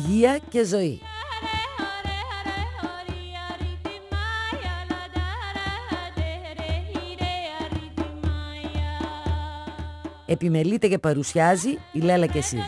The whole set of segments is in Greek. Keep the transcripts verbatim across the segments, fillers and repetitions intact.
υγεία και ζωή. Επιμελείται και παρουσιάζει η Λέλα Κεσίδη.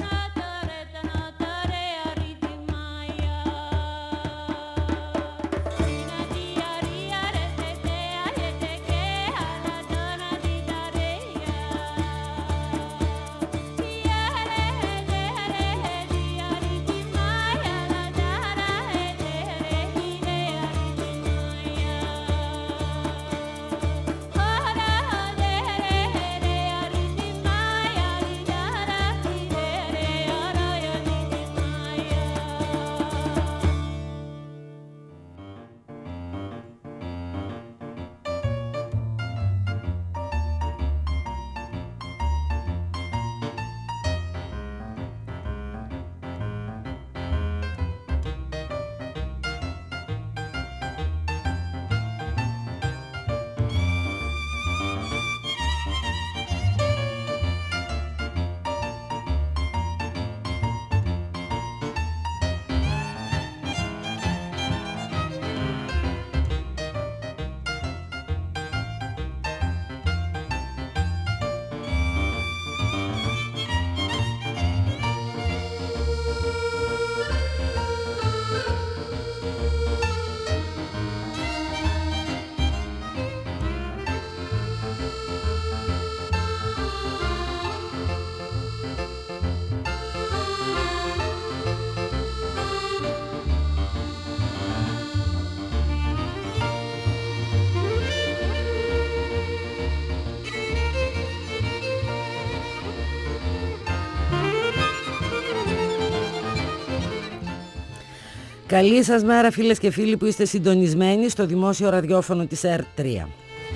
Καλή σας μέρα φίλες και φίλοι που είστε συντονισμένοι στο δημόσιο ραδιόφωνο της ΕΡΤ τρία.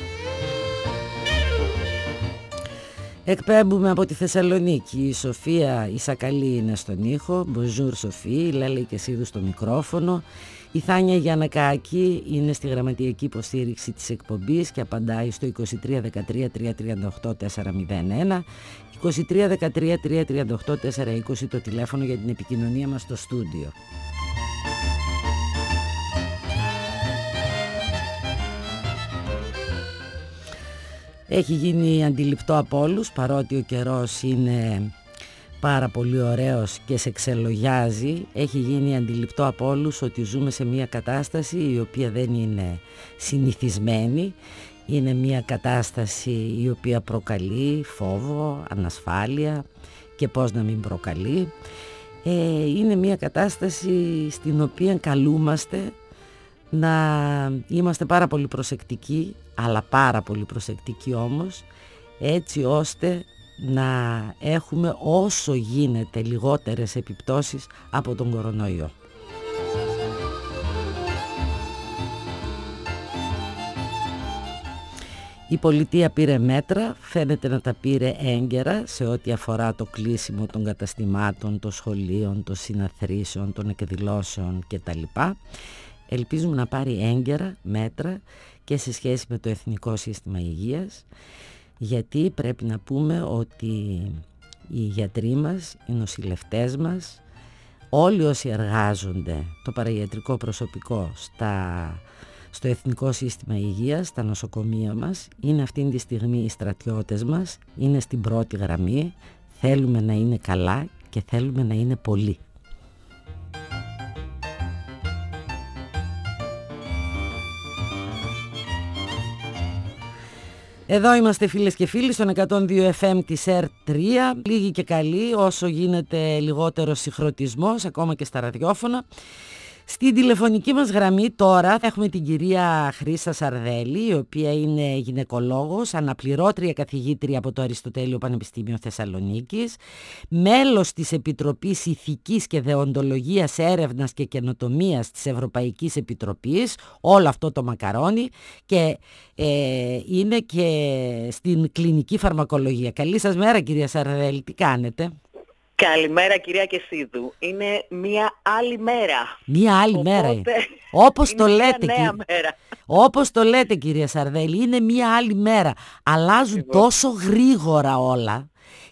Εκπέμπουμε από τη Θεσσαλονίκη. Η Σοφία η Σακαλή είναι στον ήχο. Bonjour Σοφή, η Λέλα Κεσίδου στο μικρόφωνο. Η Θάνια Γιαννακάκη είναι στη γραμματιακή υποστήριξη της εκπομπής και απαντάει στο είκοσι τρία δεκατρία τριακόσια τριάντα οκτώ τετρακόσια ένα, είκοσι τρία δεκατρία τριακόσια τριάντα οκτώ τετρακόσια είκοσι το τηλέφωνο για την επικοινωνία μας στο στούντιο. Έχει γίνει αντιληπτό από όλους, παρότι ο καιρός είναι πάρα πολύ ωραίος και σε ξελογιάζει, έχει γίνει αντιληπτό από όλους ότι ζούμε σε μια κατάσταση η οποία δεν είναι συνηθισμένη. Είναι μια κατάσταση η οποία προκαλεί φόβο, ανασφάλεια και πώς να μην προκαλεί. Ε, είναι μια κατάσταση στην οποία καλούμαστε να είμαστε πάρα πολύ προσεκτικοί, αλλά πάρα πολύ προσεκτικοί όμως, έτσι ώστε να έχουμε όσο γίνεται λιγότερες επιπτώσεις από τον κορονοϊό. Η πολιτεία πήρε μέτρα, φαίνεται να τα πήρε έγκαιρα σε ό,τι αφορά το κλείσιμο των καταστημάτων, των σχολείων, των συναθρήσεων, των εκδηλώσεων κτλ. Ελπίζουμε να πάρει έγκαιρα μέτρα και σε σχέση με το Εθνικό Σύστημα Υγείας, γιατί πρέπει να πούμε ότι οι γιατροί μας, οι νοσηλευτές μας, όλοι όσοι εργάζονται, το παραγιατρικό προσωπικό στα, στο Εθνικό Σύστημα Υγείας, στα νοσοκομεία μας, είναι αυτή τη στιγμή οι στρατιώτες μας, είναι στην πρώτη γραμμή, θέλουμε να είναι καλά και θέλουμε να είναι πολλοί. Εδώ είμαστε φίλες και φίλοι στον εκατόν δύο εφ εμ της ΕΡΤ τρία, λίγοι και καλοί, όσο γίνεται λιγότερο συγχρονισμός ακόμα και στα ραδιόφωνα. Στην τηλεφωνική μας γραμμή τώρα έχουμε την κυρία Χρύσα Σαρδέλη, η οποία είναι γυναικολόγος, αναπληρώτρια καθηγήτρια από το Αριστοτέλειο Πανεπιστήμιο Θεσσαλονίκης, μέλος της Επιτροπής Ηθικής και Δεοντολογίας Έρευνας και Καινοτομίας της Ευρωπαϊκής Επιτροπής, όλο αυτό το μακαρόνι, και ε, είναι και στην κλινική φαρμακολογία. Καλή σας μέρα κυρία Σαρδέλη, τι κάνετε? Καλημέρα κυρία Κεσίδου. Είναι μια άλλη μέρα. Μια άλλη Οπότε, μέρα. Όπως το λέτε, νέα κύριε. μέρα. Όπως το λέτε κυρία Σαρδέλη, είναι μια άλλη μέρα. Αλλάζουν Εγώ. τόσο γρήγορα όλα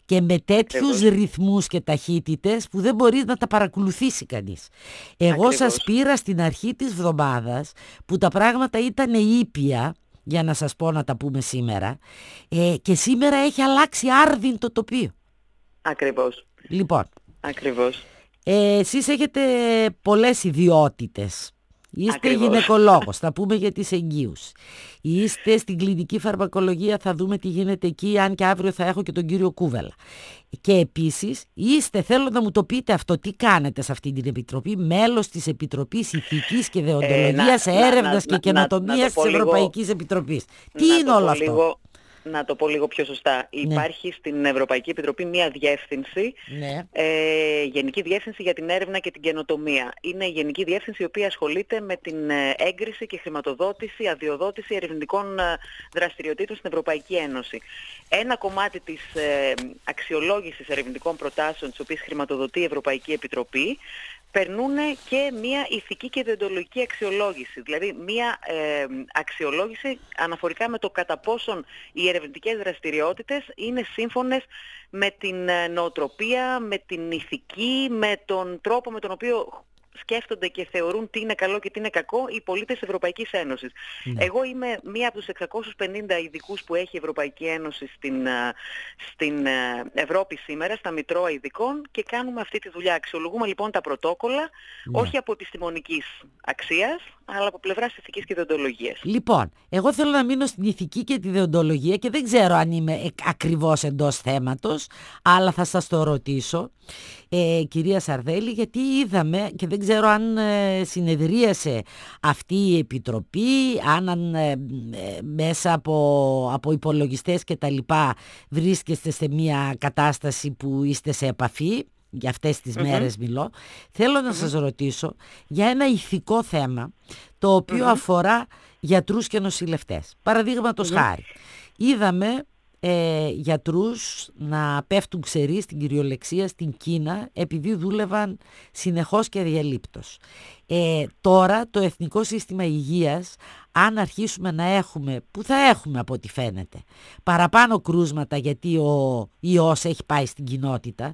και με τέτοιους Ακριβώς. ρυθμούς και ταχύτητες που δεν μπορεί να τα παρακολουθήσει κανείς. Εγώ Ακριβώς. σας πήρα στην αρχή της εβδομάδας που τα πράγματα ήταν ήπια, για να σας πω να τα πούμε σήμερα, ε, και σήμερα έχει αλλάξει άρδιν το τοπίο. Ακριβώς. Λοιπόν, Ακριβώς. ε, εσείς έχετε πολλές ιδιότητες. Είστε Ακριβώς. γυναικολόγος, θα πούμε για τις εγγύους. Είστε στην κλινική φαρμακολογία, θα δούμε τι γίνεται εκεί, αν και αύριο θα έχω και τον κύριο Κούβελα. Και επίσης είστε, θέλω να μου το πείτε αυτό, τι κάνετε σε αυτή την επιτροπή, μέλος της Επιτροπής Ηθικής και Δεοντολογίας, Ε, να, Έρευνας να, και να, να, Καινοτομίας να της Ευρωπαϊκής Επιτροπής. Τι να είναι το όλο πω αυτό? λίγο, να το πω λίγο πιο σωστά. Ναι. Υπάρχει στην Ευρωπαϊκή Επιτροπή μια διεύθυνση, Ναι. ε, Γενική Διεύθυνση για την Έρευνα και την Καινοτομία. Είναι η Γενική Διεύθυνση η οποία ασχολείται με την ε, έγκριση και χρηματοδότηση, αδειοδότηση ερευνητικών ε, δραστηριοτήτων στην Ευρωπαϊκή Ένωση. Ένα κομμάτι της ε, αξιολόγησης ερευνητικών προτάσεων, τις οποίες χρηματοδοτεί η Ευρωπαϊκή Επιτροπή, περνούν και μια ηθική και δεοντολογική αξιολόγηση. Δηλαδή μια ε, αξιολόγηση αναφορικά με το κατά πόσον οι ερευνητικές δραστηριότητες είναι σύμφωνες με την νοοτροπία, με την ηθική, με τον τρόπο με τον οποίο σκέφτονται και θεωρούν τι είναι καλό και τι είναι κακό οι πολίτες της Ευρωπαϊκής Ένωσης. Ναι. Εγώ είμαι μία από τους εξακόσιους πενήντα ειδικούς που έχει η Ευρωπαϊκή Ένωση στην, στην Ευρώπη σήμερα, στα Μητρώα Ειδικών, και κάνουμε αυτή τη δουλειά. Αξιολογούμε λοιπόν τα πρωτόκολλα, ναι, όχι από επιστημονικής αξίας, αλλά από πλευράς ηθικής και δεοντολογίας. Λοιπόν, εγώ θέλω να μείνω στην ηθική και τη δεοντολογία και δεν ξέρω αν είμαι ακριβώς εντός θέματος, αλλά θα σας το ρωτήσω, ε, κυρία Σαρδέλη, γιατί είδαμε και δεν ξέρω αν ε, συνεδρίασε αυτή η επιτροπή, αν ε, ε, μέσα από, από υπολογιστές και τα λοιπά βρίσκεστε σε μια κατάσταση που είστε σε επαφή. Για αυτές τις mm-hmm. μέρες μιλώ. Θέλω να mm-hmm. σας ρωτήσω για ένα ηθικό θέμα το οποίο mm-hmm. αφορά γιατρούς και νοσηλευτές. Παραδείγματος mm-hmm. χάρη, είδαμε ε, γιατρούς να πέφτουν ξεροί στην κυριολεξία στην Κίνα επειδή δούλευαν συνεχώς και αδιαλείπτως. Ε, τώρα το Εθνικό Σύστημα Υγείας, αν αρχίσουμε να έχουμε, που θα έχουμε από ό,τι φαίνεται, παραπάνω κρούσματα γιατί ο ιός έχει πάει στην κοινότητα,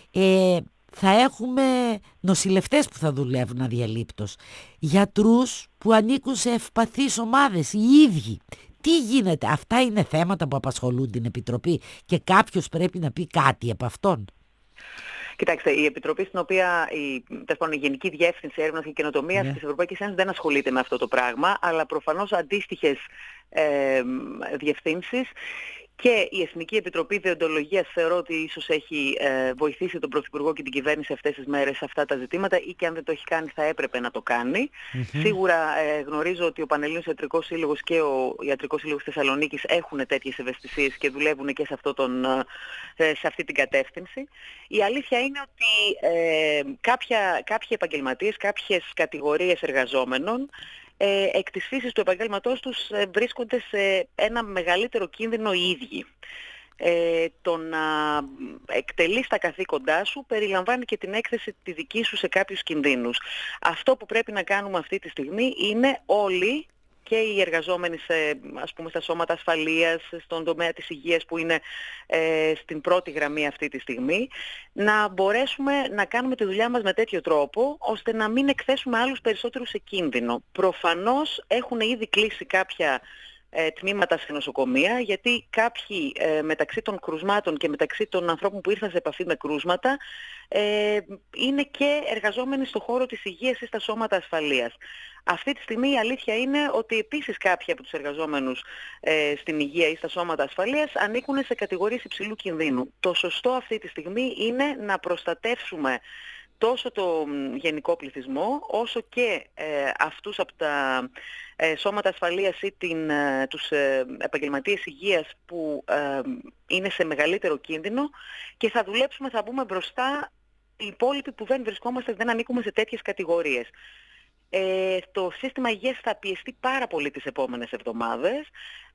ε, θα έχουμε νοσηλευτές που θα δουλεύουν αδιαλείπτως, γιατρούς που ανήκουν σε ευπαθείς ομάδες, οι ίδιοι. Τι γίνεται? Αυτά είναι θέματα που απασχολούν την Επιτροπή και κάποιος πρέπει να πει κάτι από αυτόν. Κοιτάξτε, η Επιτροπή στην οποία η, η Γενική Διεύθυνση Έρευνας και Καινοτομίας, ναι, της Ευρωπαϊκής Ένωσης δεν ασχολείται με αυτό το πράγμα, αλλά προφανώς αντίστοιχες ε, διευθύνσεις. Και η Εθνική Επιτροπή Δεοντολογίας θεωρώ ότι ίσως έχει ε, βοηθήσει τον Πρωθυπουργό και την κυβέρνηση αυτές τις μέρες σε αυτά τα ζητήματα, ή και αν δεν το έχει κάνει θα έπρεπε να το κάνει. Mm-hmm. Σίγουρα ε, γνωρίζω ότι ο Πανελλήνιος Ιατρικός Σύλλογος και ο Ιατρικός Σύλλογος Θεσσαλονίκης έχουν τέτοιες ευαισθησίες και δουλεύουν και σε, αυτό τον, ε, σε αυτή την κατεύθυνση. Η αλήθεια είναι ότι ε, κάποια, κάποιοι επαγγελματίες, κάποιες κατηγορίες εργαζόμενων, Ε, εκ της φύσης του επαγγέλματός τους ε, βρίσκονται σε ένα μεγαλύτερο κίνδυνο οι ίδιοι. Ε, το να εκτελείς τα καθήκοντά σου περιλαμβάνει και την έκθεση τη δική σου σε κάποιους κινδύνους. Αυτό που πρέπει να κάνουμε αυτή τη στιγμή είναι όλοι, και οι εργαζόμενοι σε, ας πούμε, στα σώματα ασφαλείας, στον τομέα της υγείας που είναι ε, στην πρώτη γραμμή αυτή τη στιγμή, να μπορέσουμε να κάνουμε τη δουλειά μας με τέτοιο τρόπο, ώστε να μην εκθέσουμε άλλους περισσότερους σε κίνδυνο. Προφανώς έχουν ήδη κλείσει κάποια ε, τμήματα σε νοσοκομεία, γιατί κάποιοι ε, μεταξύ των κρουσμάτων και μεταξύ των ανθρώπων που ήρθαν σε επαφή με κρούσματα ε, είναι και εργαζόμενοι στον χώρο της υγείας ή στα σώματα ασφαλείας. Αυτή τη στιγμή η αλήθεια είναι ότι επίσης κάποιοι από τους εργαζόμενους ε, στην υγεία ή στα σώματα ασφαλείας ανήκουν σε κατηγορίες υψηλού κινδύνου. Το σωστό αυτή τη στιγμή είναι να προστατεύσουμε τόσο το γενικό πληθυσμό, όσο και ε, αυτούς από τα ε, σώματα ασφαλείας ή την, ε, τους ε, επαγγελματίες υγείας που ε, είναι σε μεγαλύτερο κίνδυνο, και θα δουλέψουμε, θα μπούμε μπροστά οι υπόλοιποι που δεν βρισκόμαστε, δεν ανήκουμε σε τέτοιες κατηγορίες. Ε, το σύστημα υγείας θα πιεστεί πάρα πολύ τις επόμενες εβδομάδες.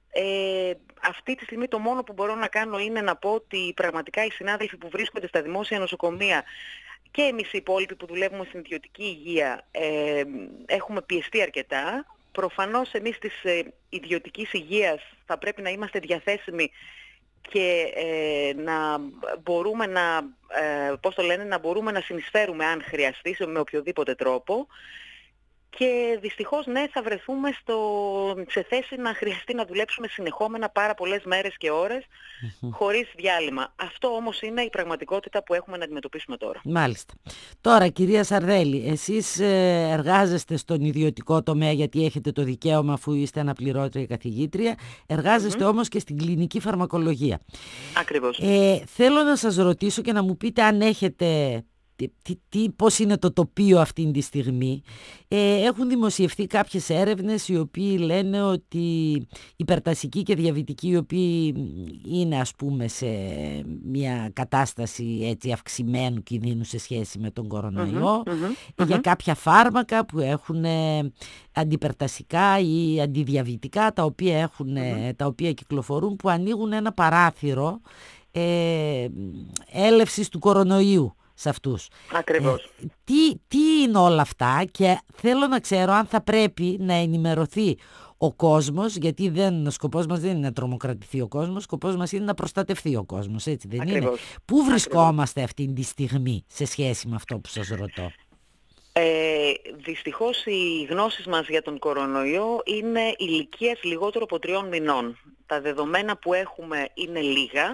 Ε, αυτή τη στιγμή το μόνο που μπορώ να κάνω είναι να πω ότι πραγματικά οι συνάδελφοι που βρίσκονται στα δημόσια νοσοκομεία και εμείς οι υπόλοιποι που δουλεύουμε στην ιδιωτική υγεία ε, έχουμε πιεστεί αρκετά. Προφανώς εμείς της ε, ιδιωτικής υγείας θα πρέπει να είμαστε διαθέσιμοι και ε, να μπορούμε να, ε, πώς το λένε, να μπορούμε να συνεισφέρουμε αν χρειαστεί με οποιοδήποτε τρόπο. Και δυστυχώς ναι, θα βρεθούμε στο, σε θέση να χρειαστεί να δουλέψουμε συνεχόμενα πάρα πολλές μέρες και ώρες mm-hmm. χωρίς διάλειμμα. Αυτό όμως είναι η πραγματικότητα που έχουμε να αντιμετωπίσουμε τώρα. Μάλιστα. Τώρα κυρία Σαρδέλη, εσείς εργάζεστε στον ιδιωτικό τομέα γιατί έχετε το δικαίωμα αφού είστε αναπληρώτρια καθηγήτρια, εργάζεστε mm-hmm. όμως και στην κλινική φαρμακολογία. Ακριβώς. Ε, θέλω να σας ρωτήσω και να μου πείτε αν έχετε... Τι, τι, πώς είναι το τοπίο αυτή τη στιγμή. Ε, έχουν δημοσιευθεί κάποιες έρευνες οι οποίοι λένε ότι υπερτασικοί και διαβητικοί, οι οποίοι είναι ας πούμε σε μια κατάσταση έτσι αυξημένου κινδύνου σε σχέση με τον κορονοϊό, mm-hmm, mm-hmm, για mm-hmm. κάποια φάρμακα που έχουν αντιπερτασικά ή αντιδιαβητικά τα οποία, έχουν, mm-hmm. τα οποία κυκλοφορούν, που ανοίγουν ένα παράθυρο ε, έλευσης του κορονοϊού σε αυτούς. Ακριβώς. Ε, τι, τι είναι όλα αυτά, και θέλω να ξέρω αν θα πρέπει να ενημερωθεί ο κόσμος, γιατί δεν, ο σκοπός μας δεν είναι να τρομοκρατηθεί ο κόσμος, ο σκοπός μας είναι να προστατευτεί ο κόσμος, έτσι δεν Ακριβώς. είναι? Πού βρισκόμαστε αυτή τη στιγμή σε σχέση με αυτό που σας ρωτώ? Ε, δυστυχώς οι γνώσεις μας για τον κορονοϊό είναι ηλικίας λιγότερο από τριών μηνών. Τα δεδομένα που έχουμε είναι λίγα.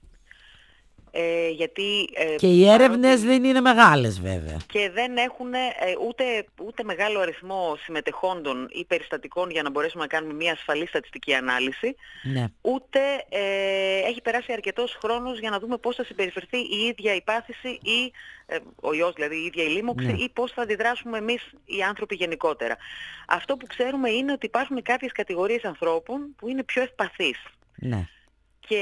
Ε, γιατί, ε, και οι έρευνες δεν είναι μεγάλες βέβαια. Και δεν έχουν ε, ούτε, ούτε μεγάλο αριθμό συμμετεχόντων ή περιστατικών για να μπορέσουμε να κάνουμε μια ασφαλή στατιστική ανάλυση. Ναι. Ούτε ε, έχει περάσει αρκετός χρόνος για να δούμε πώς θα συμπεριφερθεί η ίδια η πάθηση ή ε, ο ιός, δηλαδή η ίδια η λίμωξη, ναι. ή πώς θα αντιδράσουμε εμείς οι άνθρωποι γενικότερα. Αυτό που ξέρουμε είναι ότι υπάρχουν κάποιες κατηγορίες ανθρώπων που είναι πιο ευπαθείς. Ναι. Και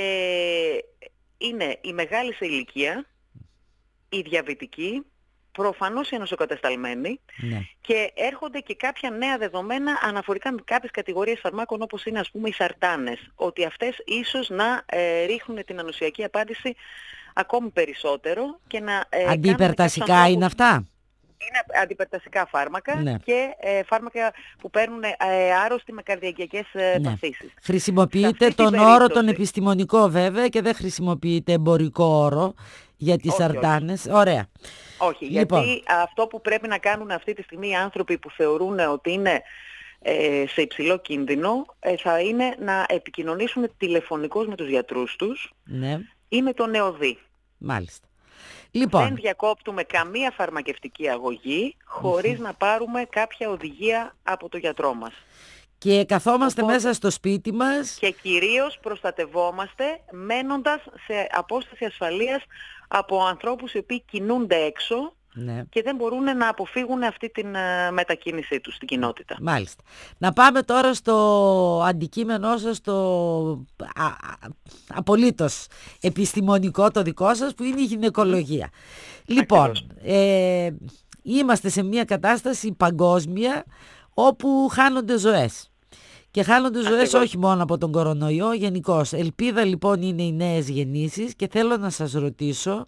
είναι οι μεγάλοι σε ηλικία, οι διαβητικοί, προφανώς οι νοσοκατεσταλμένοι, ναι. και έρχονται και κάποια νέα δεδομένα αναφορικά με κάποιες κατηγορίες φαρμάκων, όπως είναι ας πούμε οι σαρτάνες, ότι αυτές ίσως να ε, ρίχνουν την ανοσιακή απάντηση ακόμη περισσότερο και να... Ε, αντιπερτασικά είναι αυτά? Είναι αντιπερτασικά φάρμακα, ναι. και ε, φάρμακα που παίρνουν ε, άρρωστοι με καρδιακιακές ε, ναι. παθήσεις. Χρησιμοποιείτε τον περίπτωση... όρο τον επιστημονικό βέβαια και δεν χρησιμοποιείτε εμπορικό όρο για τις όχι, σαρτάνες. Όχι. Ωραία. Όχι, λοιπόν. γιατί αυτό που πρέπει να κάνουν αυτή τη στιγμή οι άνθρωποι που θεωρούν ότι είναι ε, σε υψηλό κίνδυνο ε, θα είναι να επικοινωνήσουν τηλεφωνικώς με τους γιατρούς τους, ναι. ή με τον νεοδί. Μάλιστα. Λοιπόν. Δεν διακόπτουμε καμία φαρμακευτική αγωγή χωρίς mm-hmm. να πάρουμε κάποια οδηγία από το γιατρό μας. Και καθόμαστε Οπότε, μέσα στο σπίτι μας. Και κυρίως προστατευόμαστε μένοντας σε απόσταση ασφαλείας από ανθρώπους οι οποίοι κινούνται έξω, ναι. και δεν μπορούν να αποφύγουν αυτή την uh, μετακίνησή τους στην κοινότητα. Μάλιστα. Να πάμε τώρα στο αντικείμενό σας, το α, α, απολύτως επιστημονικό το δικό σας, που είναι η γυναικολογία. Λοιπόν, ε, είμαστε σε μια κατάσταση παγκόσμια όπου χάνονται ζωές. Και χάνονται ζωές Ακριβώς. όχι μόνο από τον κορονοϊό, γενικώς. Ελπίδα λοιπόν είναι οι νέες γεννήσεις, και θέλω να σας ρωτήσω,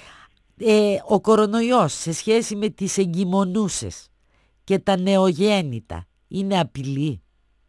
ε, ο κορονοϊός σε σχέση με τις εγκυμονούσες και τα νεογέννητα είναι απειλή?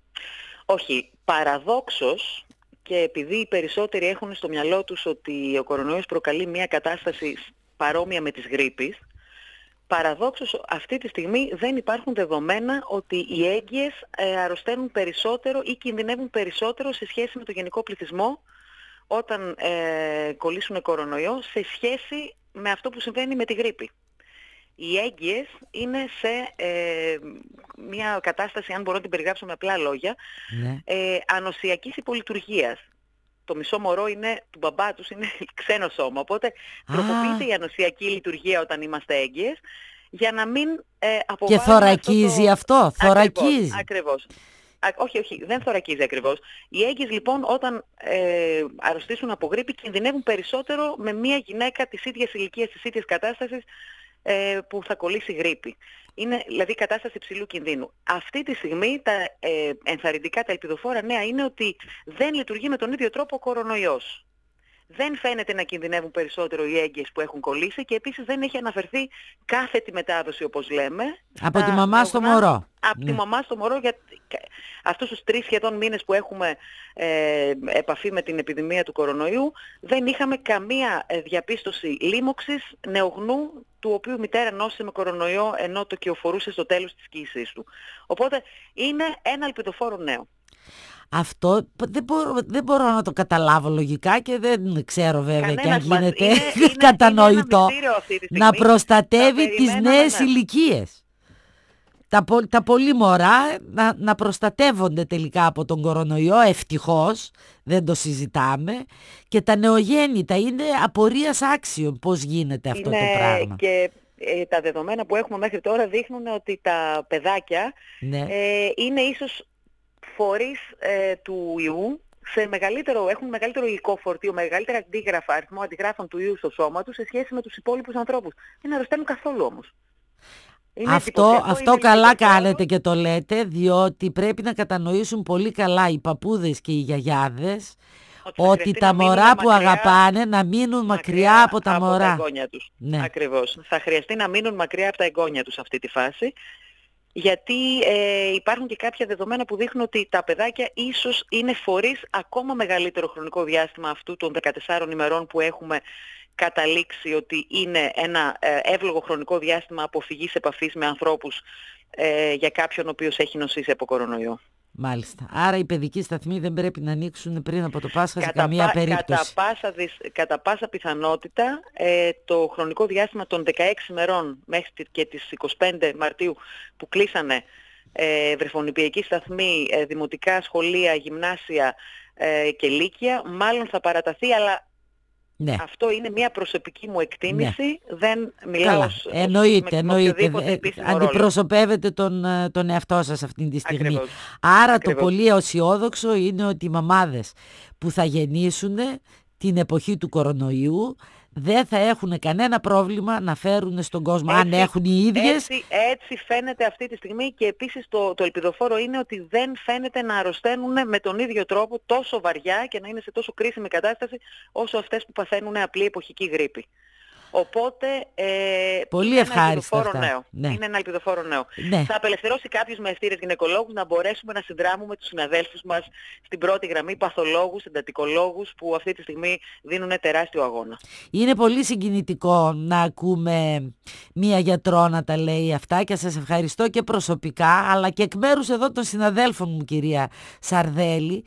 Όχι, παραδόξως, και επειδή οι περισσότεροι έχουν στο μυαλό τους ότι ο κορονοϊός προκαλεί μια κατάσταση παρόμοια με της γρίπης, παραδόξως αυτή τη στιγμή δεν υπάρχουν δεδομένα ότι οι έγκυες ε, αρρωσταίνουν περισσότερο ή κινδυνεύουν περισσότερο σε σχέση με το γενικό πληθυσμό όταν ε, κολλήσουν κορονοϊό, σε σχέση με αυτό που συμβαίνει με τη γρίπη. Οι έγκυες είναι σε ε, μια κατάσταση, αν μπορώ να την περιγράψω με απλά λόγια, ναι. ε, ανοσιακής υπολειτουργίας. Το μισό μωρό είναι, του μπαμπά τους είναι ξένο σώμα, οπότε τροποποιείται η ανοσιακή λειτουργία όταν είμαστε έγκυες, για να μην ε, αποβάλουμε. Και θωρακίζει αυτό, το... αυτό θωρακίζει. Ακριβώς, ακριβώς. Α, όχι, όχι, δεν θωρακίζει ακριβώς. Οι έγκυες λοιπόν όταν ε, αρρωστήσουν από γρίπη κινδυνεύουν περισσότερο με μια γυναίκα της ίδιας ηλικίας, της ίδιας κατάστασης ε, που θα κολλήσει γρίπη. Είναι δηλαδή κατάσταση υψηλού κινδύνου. Αυτή τη στιγμή τα ε, ενθαρρυντικά, τα ελπιδοφόρα νέα είναι ότι δεν λειτουργεί με τον ίδιο τρόπο ο κορονοϊός. δεν φαίνεται να κινδυνεύουν περισσότερο οι έγκυες που έχουν κολλήσει και επίσης δεν έχει αναφερθεί κάθετη μετάδοση, όπως λέμε. Από τη μαμά στο μωρό. Από ναι. τη μαμά στο μωρό, για αυτούς τους τρεις σχεδόν μήνες που έχουμε ε, επαφή με την επιδημία του κορονοϊού, δεν είχαμε καμία διαπίστωση λίμωξης νεογνού, του οποίου η μητέρα νόσησε με κορονοϊό ενώ το κυοφορούσε στο τέλος της κύησης του. Οπότε είναι ένα ελπιδοφόρο νέο. Αυτό δεν μπορώ, δεν μπορώ να το καταλάβω λογικά και δεν ξέρω βέβαια και αν γίνεται είναι, είναι, κατανοητό είναι να προστατεύει τις νέες ναι. ηλικίες. Τα, τα πολύ μωρά να, να προστατεύονται τελικά από τον κορονοϊό, ευτυχώς, δεν το συζητάμε, και τα νεογέννητα είναι απορίας άξιων πώς γίνεται αυτό είναι, το πράγμα. Και ε, τα δεδομένα που έχουμε μέχρι τώρα δείχνουν ότι τα παιδάκια ναι. ε, είναι ίσως φορείς ε, του ιού, σε μεγαλύτερο, έχουν μεγαλύτερο υλικό φορτίο, μεγαλύτερα αντίγραφα, αριθμό αντιγράφων του ιού στο σώμα τους σε σχέση με τους υπόλοιπους ανθρώπους. Δεν αρρωσταίνουν καθόλου όμως. Είναι αυτό αυτό καλά κάνετε και το λέτε, διότι πρέπει να κατανοήσουν πολύ καλά οι παππούδες και οι γιαγιάδες ότι, ότι τα μωρά που μακριά, αγαπάνε να μείνουν μακριά, μακριά από τα από μωρά. Τα εγγόνια τους. Ναι. Ακριβώς. Θα χρειαστεί να μείνουν μακριά από τα εγγόνια τους αυτή τη φάση. Γιατί ε, υπάρχουν και κάποια δεδομένα που δείχνουν ότι τα παιδάκια ίσως είναι φορείς ακόμα μεγαλύτερο χρονικό διάστημα αυτού των δεκατεσσάρων ημερών που έχουμε καταλήξει ότι είναι ένα ε, εύλογο χρονικό διάστημα αποφυγής επαφής με ανθρώπους ε, για κάποιον ο οποίος έχει νοσήσει από κορονοϊό. Μάλιστα. Άρα οι παιδικοί σταθμοί δεν πρέπει να ανοίξουν πριν από το Πάσχα σε καμία πα, περίπτωση. Κατά πάσα, κατά πάσα πιθανότητα ε, το χρονικό διάστημα των δεκαέξι ημερών μέχρι και τις είκοσι πέντε Μαρτίου που κλείσανε ε, βρεφονιπιακοί σταθμοί, ε, δημοτικά σχολεία, γυμνάσια ε, και λύκεια, μάλλον θα παραταθεί, αλλά ναι. αυτό είναι μια προσωπική μου εκτίμηση, ναι. δεν μιλάω ως, εννοείται, ως, εννοείται. με Ε, αντιπροσωπεύετε τον, τον εαυτό σας αυτή τη στιγμή. Ακριβώς. Άρα Ακριβώς. το πολύ αισιόδοξο είναι ότι οι μαμάδες που θα γεννήσουν την εποχή του κορονοϊού δεν θα έχουν κανένα πρόβλημα να φέρουν στον κόσμο, έτσι, αν έχουν οι ίδιες. Έτσι, έτσι φαίνεται αυτή τη στιγμή και επίσης το, το ελπιδοφόρο είναι ότι δεν φαίνεται να αρρωσταίνουν με τον ίδιο τρόπο τόσο βαριά και να είναι σε τόσο κρίσιμη κατάσταση όσο αυτές που παθαίνουν απλή εποχική γρίπη. Οπότε ε, πολύ είναι ευχάριστα ένα αυτά. Νέο. Ναι. Είναι ένα ελπιδοφόρο νέο. Ναι. Θα απελευθερώσει κάποιους μεστήρες γυναικολόγους να μπορέσουμε να συνδράμουμε τους συναδέλφους μας στην πρώτη γραμμή, παθολόγους, εντατικολόγους που αυτή τη στιγμή δίνουν τεράστιο αγώνα. Είναι πολύ συγκινητικό να ακούμε μία γιατρό να τα λέει αυτά και σας ευχαριστώ και προσωπικά αλλά και εκ μέρους εδώ των συναδέλφων μου, κυρία Σαρδέλη,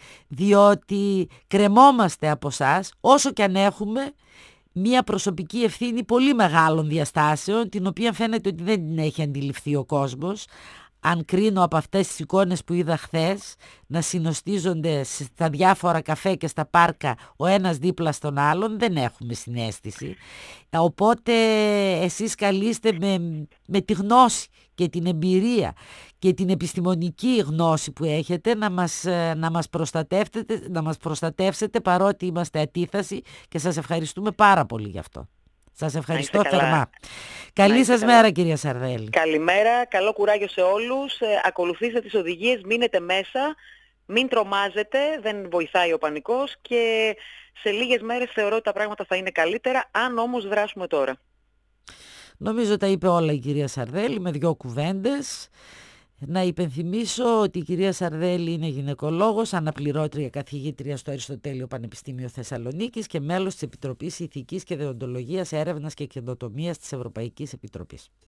διότι κρεμόμαστε από εσάς όσο και αν έχουμε μια προσωπική ευθύνη πολύ μεγάλων διαστάσεων, την οποία φαίνεται ότι δεν την έχει αντιληφθεί ο κόσμος. Αν κρίνω από αυτές τις εικόνες που είδα χθες, να συνοστίζονται στα διάφορα καφέ και στα πάρκα ο ένας δίπλα στον άλλον, δεν έχουμε συναίσθηση. Οπότε εσείς καλείστε με, με τη γνώση και την εμπειρία και την επιστημονική γνώση που έχετε να μας, να μας, προστατεύσετε, να μας προστατεύσετε παρότι είμαστε ατίθασοι και σας ευχαριστούμε πάρα πολύ γι' αυτό. Σας ευχαριστώ θερμά. Καλή σας καλά. Μέρα, κυρία Σαρδέλη. Καλημέρα, καλό κουράγιο σε όλους. Ε, ακολουθήστε τις οδηγίες, μείνετε μέσα, μην τρομάζετε, δεν βοηθάει ο πανικός και σε λίγες μέρες θεωρώ ότι τα πράγματα θα είναι καλύτερα, αν όμως δράσουμε τώρα. Νομίζω τα είπε όλα η κυρία Σαρδέλη με δυο κουβέντες. Να υπενθυμίσω ότι η κυρία Σαρδέλη είναι γυναικολόγος, αναπληρώτρια καθηγήτρια στο Αριστοτέλειο Πανεπιστήμιο Θεσσαλονίκης και μέλος της Επιτροπής Ηθικής και Δεοντολογίας, Έρευνας και Καινοτομίας της Ευρωπαϊκής Επιτροπής.